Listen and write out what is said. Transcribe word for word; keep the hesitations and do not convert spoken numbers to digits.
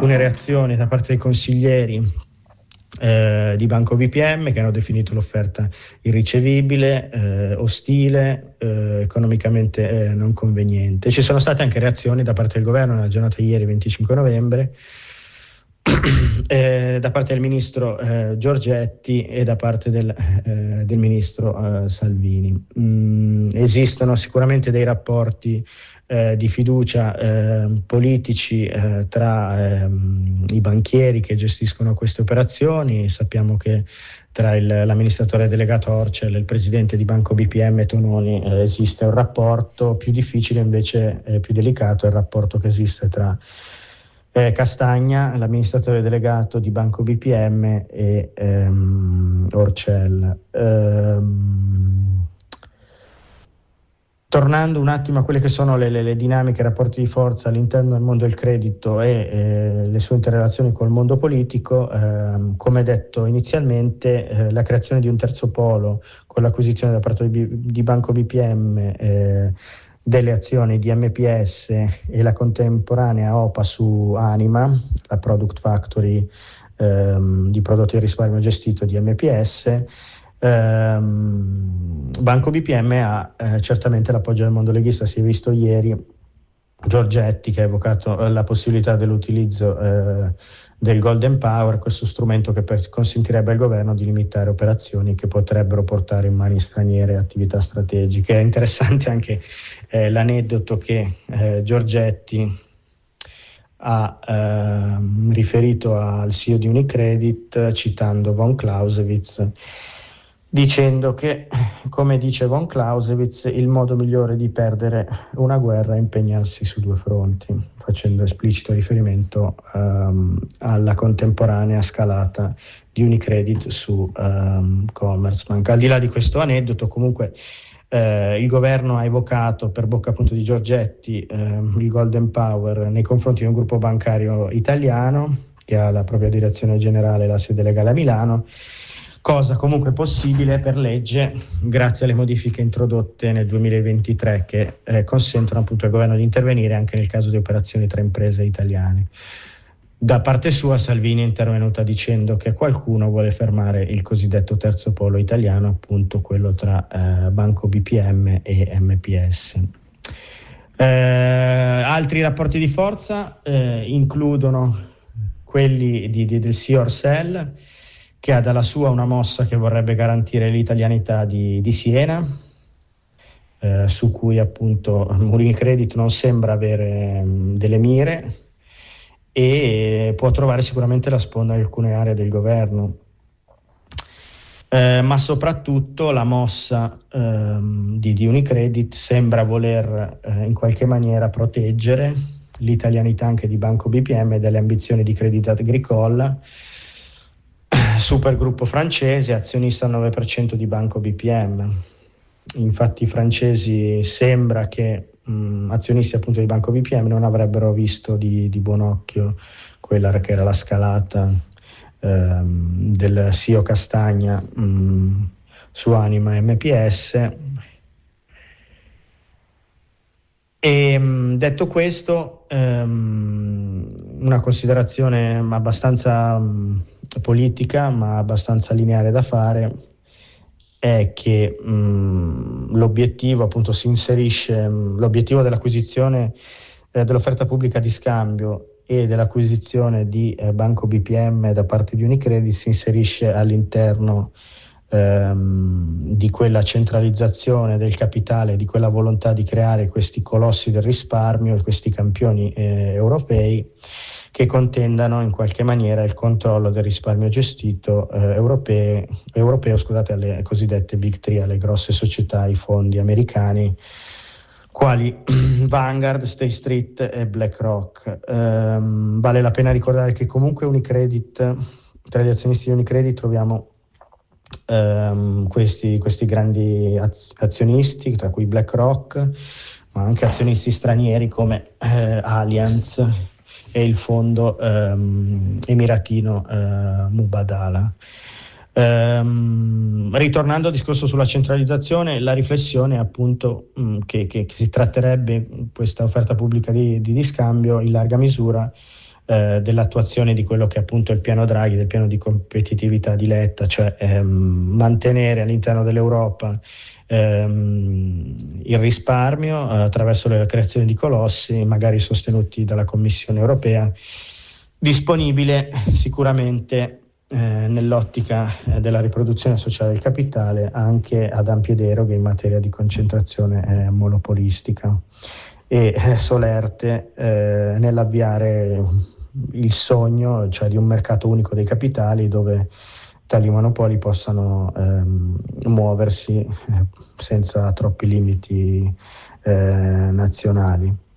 alcune reazioni da parte dei consiglieri Eh, di Banco B P M, che hanno definito l'offerta irricevibile, eh, ostile, eh, economicamente eh, non conveniente. Ci sono state anche reazioni da parte del governo nella giornata di ieri, venticinque novembre, eh, da parte del ministro eh, Giorgetti e da parte del, eh, del ministro eh, Salvini. Mm, esistono sicuramente dei rapporti Eh, di fiducia eh, politici eh, tra ehm, i banchieri che gestiscono queste operazioni. Sappiamo che tra il, l'amministratore delegato Orcel e il presidente di Banco B P M Tononi eh, esiste un rapporto. Più difficile invece, eh, più delicato, è il rapporto che esiste tra eh, Castagna, l'amministratore delegato di Banco B P M, e ehm, Orcel. Ehm, Tornando un attimo a quelle che sono le, le, le dinamiche, i rapporti di forza all'interno del mondo del credito e eh, le sue interrelazioni col mondo politico, ehm, come detto inizialmente, eh, la creazione di un terzo polo con l'acquisizione da parte di, di Banco B P M eh, delle azioni di M P S e la contemporanea O P A su Anima, la Product Factory ehm, di prodotti di risparmio gestito di M P S. Um, Banco B P M ha eh, certamente l'appoggio del mondo leghista. Si è visto ieri Giorgetti che ha evocato eh, la possibilità dell'utilizzo eh, del Golden Power, questo strumento che per, consentirebbe al governo di limitare operazioni che potrebbero portare in mani straniere attività strategiche. È interessante anche eh, l'aneddoto che eh, Giorgetti ha eh, riferito al C E O di Unicredit, citando von Clausewitz, dicendo che, come dice von Clausewitz, il modo migliore di perdere una guerra è impegnarsi su due fronti, facendo esplicito riferimento um, alla contemporanea scalata di Unicredit su um, Commerzbank. Al di là di questo aneddoto, comunque eh, il governo ha evocato per bocca appunto di Giorgetti eh, il Golden Power nei confronti di un gruppo bancario italiano che ha la propria direzione generale e la sede legale a Milano, cosa comunque possibile per legge grazie alle modifiche introdotte nel duemilaventitré che eh, consentono appunto al governo di intervenire anche nel caso di operazioni tra imprese italiane. Da parte sua Salvini è intervenuta dicendo che qualcuno vuole fermare il cosiddetto terzo polo italiano, appunto quello tra eh, Banco B P M e M P S. Eh, altri rapporti di forza eh, includono quelli di, di, del C E O Orcel, che ha dalla sua una mossa che vorrebbe garantire l'italianità di, di Siena, eh, su cui appunto Unicredit non sembra avere mh, delle mire e può trovare sicuramente la sponda in alcune aree del governo. Eh, ma soprattutto la mossa ehm, di, di Unicredit sembra voler eh, in qualche maniera proteggere l'italianità anche di Banco B P M e delle ambizioni di Crédit Agricole, supergruppo francese, azionista al nove per cento di Banco B P M. Infatti i francesi sembra che mh, azionisti appunto di Banco B P M non avrebbero visto di, di buon occhio quella che era la scalata ehm, del C E O Castagna mh, su Anima M P S. E mh, detto questo, ehm, una considerazione abbastanza mh, politica ma abbastanza lineare da fare è che mh, l'obiettivo appunto si inserisce, mh, l'obiettivo dell'acquisizione eh, dell'offerta pubblica di scambio e dell'acquisizione di eh, Banco B P M da parte di Unicredit si inserisce all'interno ehm, di quella centralizzazione del capitale, di quella volontà di creare questi colossi del risparmio, questi campioni eh, europei che contendano in qualche maniera il controllo del risparmio gestito eh, europeo, europeo scusate, alle cosiddette Big Three, alle grosse società, ai fondi americani, quali Vanguard, State Street e BlackRock. Ehm, vale la pena ricordare che comunque Unicredit, tra gli azionisti di Unicredit troviamo ehm, questi, questi grandi az- azionisti, tra cui BlackRock, ma anche azionisti stranieri come eh, Allianz e il fondo ehm, emiratino eh, Mubadala. Ehm, ritornando al discorso sulla centralizzazione, la riflessione è appunto mh, che, che, che si tratterebbe questa offerta pubblica di, di, di scambio in larga misura eh, dell'attuazione di quello che appunto è il piano Draghi, del piano di competitività di Letta, cioè ehm, mantenere all'interno dell'Europa ehm, il risparmio eh, attraverso la creazione di colossi, magari sostenuti dalla Commissione europea, disponibile sicuramente eh, nell'ottica eh, della riproduzione sociale del capitale anche ad ampie deroghe in materia di concentrazione eh, monopolistica, e eh, solerte eh, nell'avviare il sogno, cioè di un mercato unico dei capitali dove tali monopoli possano ehm, muoversi eh, senza troppi limiti eh, nazionali.